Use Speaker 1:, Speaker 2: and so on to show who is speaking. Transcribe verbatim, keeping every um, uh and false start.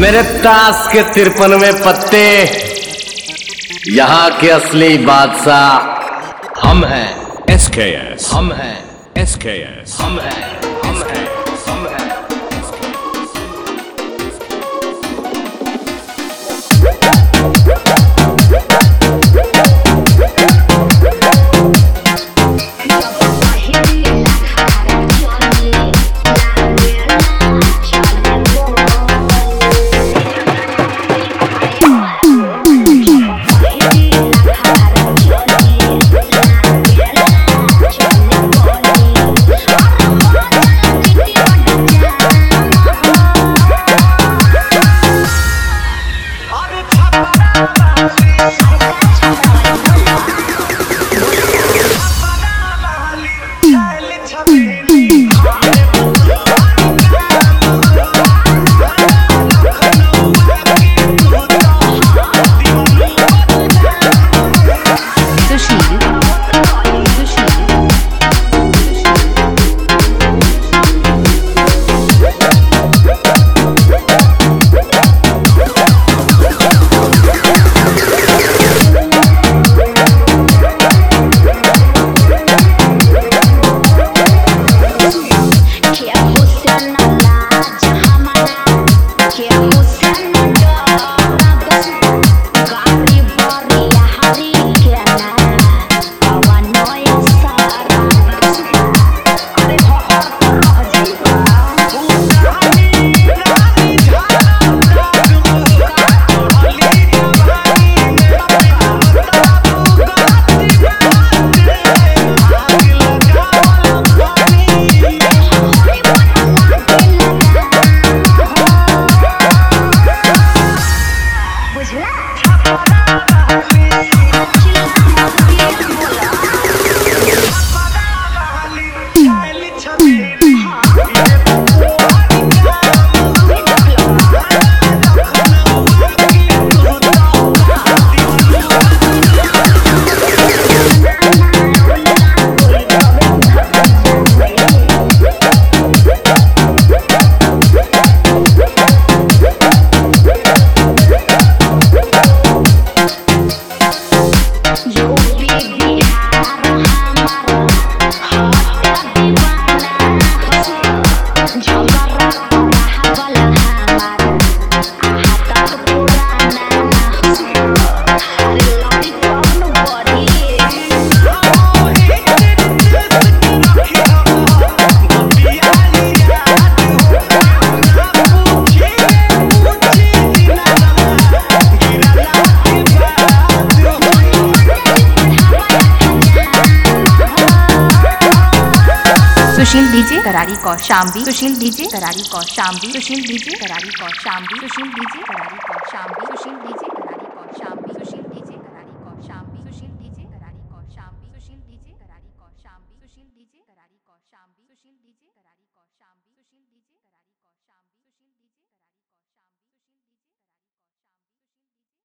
Speaker 1: मेरे ताश के तिरपनवे पत्ते, यहाँ के असली बादशाह हम हैं।
Speaker 2: एस के एस
Speaker 1: हम हैं।
Speaker 2: एस के एस
Speaker 1: हम हैं। हम हैं। हम हैं।
Speaker 3: सुशील डीजे करारी कौशाम्बी सुशील डीजे करारी कौशाम्बी सुशील डीजे करारी कौशाम्बी सुशील डीजे करारी कौशाम्बी सुशील डीजे करारी कौशाम्बी सुशील डीजे करारी कौशाम्बी सुशील डीजे करारी कौशाम्बी सुशील डीजे करारी कौशाम्बी सुशील डीजे करारी कौशाम्बी सुशील डीजे करारी कौशाम्बी सुशील डीजे करारी कौशाम्बी सुशील डीजे करारी